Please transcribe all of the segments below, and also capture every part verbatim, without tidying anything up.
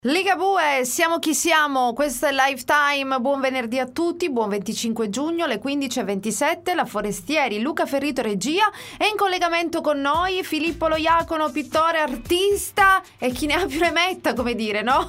Ligabue, siamo chi siamo, questo è Lifetime, buon venerdì a tutti, buon venticinque giugno alle quindici e ventisette, la Forestieri, Luca Ferrito regia e in collegamento con noi Filippo Loiacono, pittore, artista e chi ne ha più ne metta, come dire, no?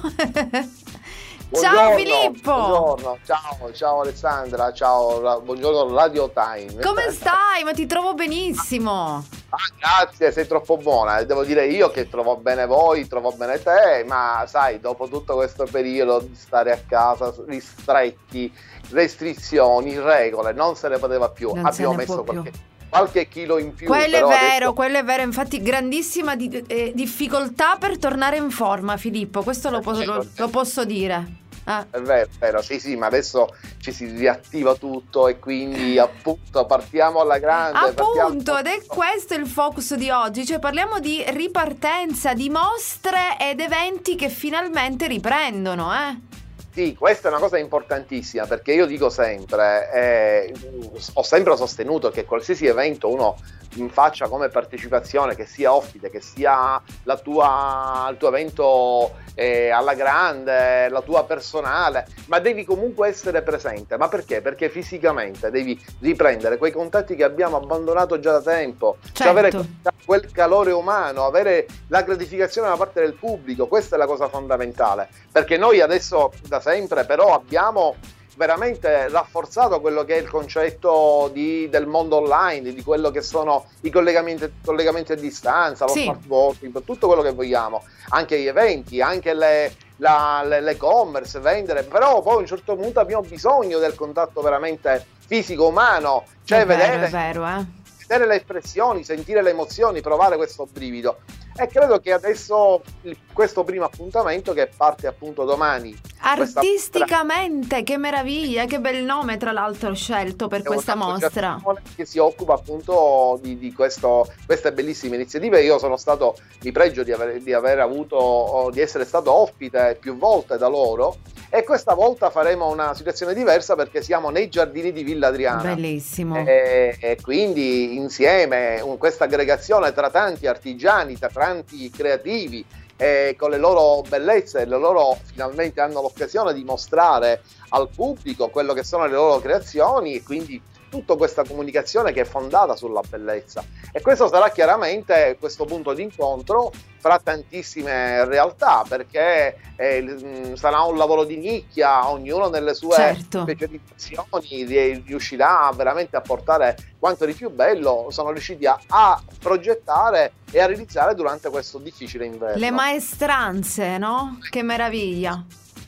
Ciao Buongiorno, Filippo! Buongiorno, ciao, ciao Alessandra, ciao, la- buongiorno Radio Time. Come stai? Ma ti trovo benissimo! Ah, grazie, sei troppo buona. Devo dire io che trovo bene voi, trovo bene te, ma sai, dopo tutto questo periodo di stare a casa, ristretti, restrizioni, regole, non se ne poteva più. Non se Abbiamo ne messo può più. qualche, qualche chilo in più. Quello è però vero, adesso- quello è vero, infatti grandissima di- eh, difficoltà per tornare in forma, Filippo, questo lo, po- lo- lo posso dire. Ah. È vero, è vero, sì, sì, ma adesso ci si riattiva tutto e quindi appunto partiamo alla grande. Appunto, partiamo- ed è questo il focus di oggi, cioè parliamo di ripartenza, di mostre ed eventi che finalmente riprendono, eh? Sì, questa è una cosa importantissima perché io dico sempre, eh, ho sempre sostenuto che qualsiasi evento uno faccia come partecipazione, che sia ospite, che sia la tua, il tuo evento eh, alla grande, la tua personale, ma devi comunque essere presente. Ma perché? Perché fisicamente devi riprendere quei contatti che abbiamo abbandonato già da tempo, cioè avere Certo. quel calore umano, avere la gratificazione da parte del pubblico. Questa è la cosa fondamentale, perché noi adesso da sempre però abbiamo veramente rafforzato quello che è il concetto di, del mondo online, di quello che sono i collegamenti, collegamenti a distanza, lo Sì. smart working, tutto quello che vogliamo, anche gli eventi, anche le, la, le, l'e-commerce, vendere, però poi a un certo punto abbiamo bisogno del contatto veramente fisico, umano, cioè È vero, vedere è vero, eh? vedere le espressioni, sentire le emozioni, provare questo brivido. E credo che adesso il- questo primo appuntamento che parte appunto domani, questa Artisticamente, che meraviglia, che bel nome tra l'altro ho scelto per è una questa mostra. associazione che si occupa appunto di, di questo, queste bellissime iniziative. Io sono stato, mi pregio di aver, di aver avuto, di essere stato ospite più volte da loro, e questa volta faremo una situazione diversa perché siamo nei giardini di Villa Adriana. Bellissimo. E, e quindi insieme un- questa aggregazione tra tanti artigiani, tra tanti creativi, eh, con le loro bellezze, le loro finalmente hanno l'occasione di mostrare al pubblico quello che sono le loro creazioni, e quindi tutta questa comunicazione che è fondata sulla bellezza. E questo sarà chiaramente questo punto di incontro fra tantissime realtà, perché eh, mh, sarà un lavoro di nicchia, ognuno nelle sue Certo. specializzazioni ri- riuscirà veramente a portare quanto di più bello sono riusciti a, a progettare e a realizzare durante questo difficile inverno. Le maestranze, no? Che meraviglia.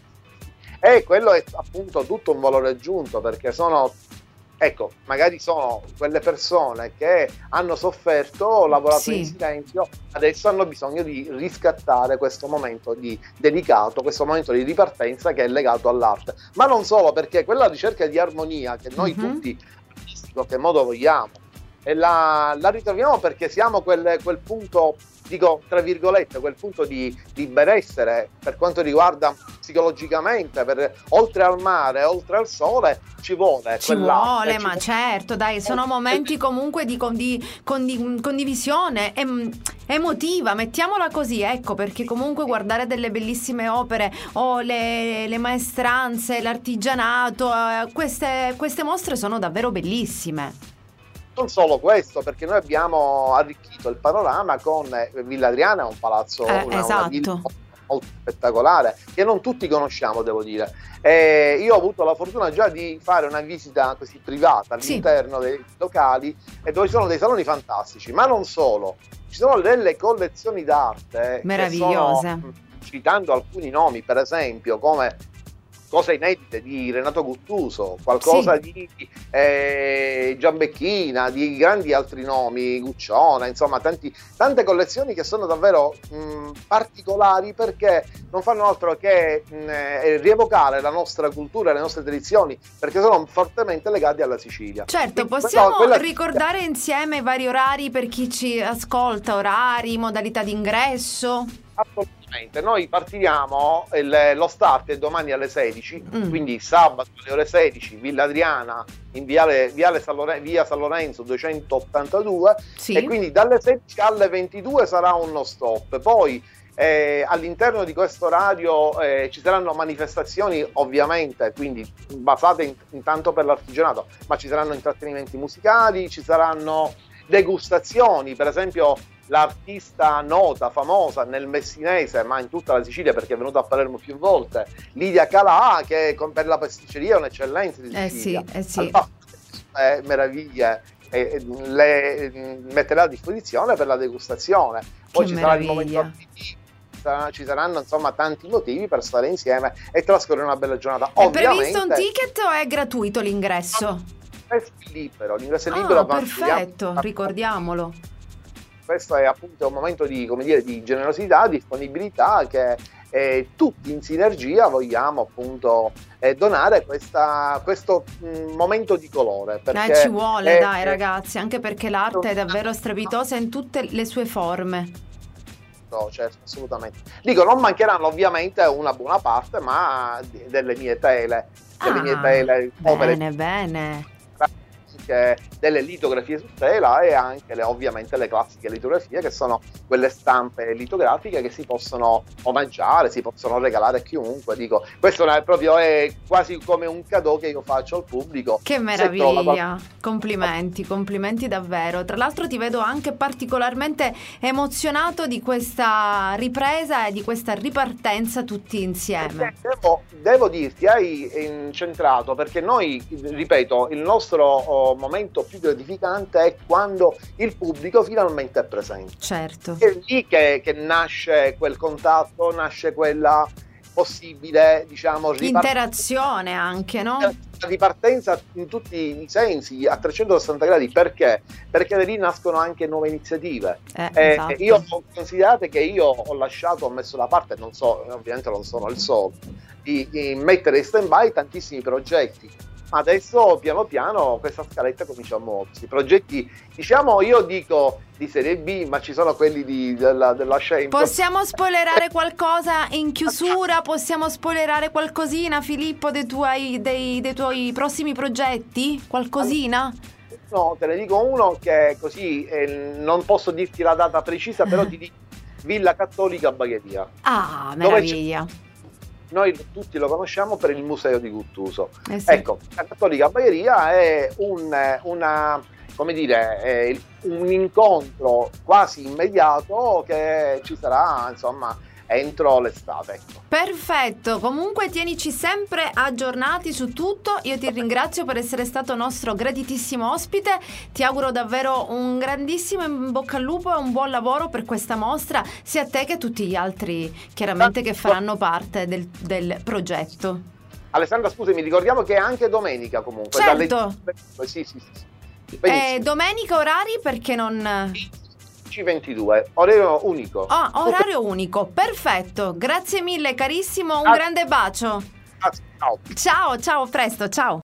E quello è appunto tutto un valore aggiunto, perché sono, ecco, magari sono quelle persone che hanno sofferto, lavorato Sì. in silenzio, adesso hanno bisogno di riscattare questo momento di delicato, questo momento di ripartenza che è legato all'arte. Ma non solo, perché quella ricerca di armonia che noi Mhm. tutti in qualche modo vogliamo, e la, la ritroviamo perché siamo quel, quel punto, dico tra virgolette, quel punto di, di benessere per quanto riguarda psicologicamente, per, oltre al mare, oltre al sole, ci vuole Ci quell'arte, vuole, ci ma vuole- certo, dai, sono momenti comunque di, condi- condi- condivisione em- emotiva, mettiamola così, ecco, perché comunque guardare delle bellissime opere o le, le maestranze, l'artigianato, eh, queste, queste mostre sono davvero bellissime. Non solo questo, perché noi abbiamo arricchito il panorama con eh, Villa Adriana, è un palazzo, Eh, una, esatto. una villa molto spettacolare, che non tutti conosciamo, devo dire. E io ho avuto la fortuna già di fare una visita così privata Sì. all'interno dei locali, e dove ci sono dei saloni fantastici, ma non solo, ci sono delle collezioni d'arte che Meravigliose. sono, citando alcuni nomi, per esempio, come cose inedite di Renato Guttuso, qualcosa Sì. di eh, Giambecchina, di grandi altri nomi, Gucciona, insomma tanti, tante collezioni che sono davvero mh, particolari, perché non fanno altro che mh, eh, rievocare la nostra cultura e le nostre tradizioni, perché sono fortemente legati alla Sicilia. Certo, Quindi, possiamo quella- quella- ricordare insieme i vari orari per chi ci ascolta, orari, modalità di ingresso? Assolutamente, noi partiamo, il- lo start è domani alle sedici, Mm. quindi sabato alle ore sedici, Villa Adriana, in viale, viale San Lore- via San Lorenzo duecentottantadue, Sì. e quindi dalle sedici alle ventidue sarà uno stop, poi Eh, all'interno di questo radio eh, ci saranno manifestazioni ovviamente, quindi basate in, intanto per l'artigianato, ma ci saranno intrattenimenti musicali, ci saranno degustazioni, per esempio l'artista nota, famosa nel messinese, ma in tutta la Sicilia perché è venuta a Palermo più volte, Lidia Calà, che con, per la pasticceria è un'eccellenza di Sicilia. Eh sì, eh sì. Eh, meraviglie, eh, le metterà a disposizione per la degustazione. Poi che ci meraviglia. sarà il momento attivo, ci saranno insomma tanti motivi per stare insieme e trascorrere una bella giornata. È Ovviamente, previsto un ticket o è gratuito l'ingresso? È libero, l'ingresso è libero. Ah, perfetto, ricordiamolo. Questo è appunto un momento di, come dire, di generosità, disponibilità che eh, tutti in sinergia vogliamo appunto eh, donare questa, questo mh, momento di colore. Perché, eh, ci vuole, eh, dai ragazzi, anche perché l'arte è davvero strepitosa in tutte le sue forme. Certo, assolutamente. Dico, non mancheranno ovviamente una buona parte, ma delle mie tele, delle ah, mie tele, bene, opere, bene. Delle litografie su tela e anche le, ovviamente le classiche litografie, che sono quelle stampe litografiche che si possono omaggiare, si possono regalare a chiunque. Dico, questo è proprio è quasi come un cadeau che io faccio al pubblico. Che meraviglia, complimenti, complimenti davvero. Tra l'altro ti vedo anche particolarmente emozionato di questa ripresa e di questa ripartenza tutti insieme. Devo, devo dirti, hai incentrato, perché noi, ripeto, il nostro oh, momento più gratificante è quando il pubblico finalmente è presente. Certo. È lì che, che nasce quel contatto, nasce quella possibile, diciamo, ripart- interazione anche, no? Ripartenza in tutti i sensi, a trecentosessanta gradi. Perché? Perché da lì nascono anche nuove iniziative. Eh, eh, esatto. Io considerate che io ho lasciato, ho messo da parte, non so, ovviamente non sono il solo, di, di mettere in stand-by tantissimi progetti. Adesso piano piano questa scaletta comincia a muoversi. Progetti, diciamo, io dico di serie B, ma ci sono quelli di, della, della Shane. Possiamo spoilerare qualcosa in chiusura? Possiamo spoilerare qualcosina, Filippo, dei tuoi, dei, dei tuoi prossimi progetti? Qualcosina? No, te ne dico uno che così eh, non posso dirti la data precisa, però ti dico Villa Cattolica Bagheria. Ah, meraviglia. Noi tutti lo conosciamo per il museo di Guttuso. Eh sì. Ecco, la Cattolica Bagheria è un, una, come dire, è un incontro quasi immediato che ci sarà, insomma, entro l'estate. Ecco. Perfetto, comunque tienici sempre aggiornati su tutto. Io ti ringrazio per essere stato nostro graditissimo ospite, ti auguro davvero un grandissimo in bocca al lupo e un buon lavoro per questa mostra, sia a te che a tutti gli altri chiaramente che faranno parte del, del progetto. Alessandra, scusami, ricordiamo che è anche domenica comunque. Certo. Dalle... Sì, sì, sì. Eh, domenica orari perché non... C ventidue, orario unico. Ah, orario unico, perfetto. Grazie mille carissimo, un ah, grande bacio. Ah, ciao. Ciao, ciao, presto, ciao.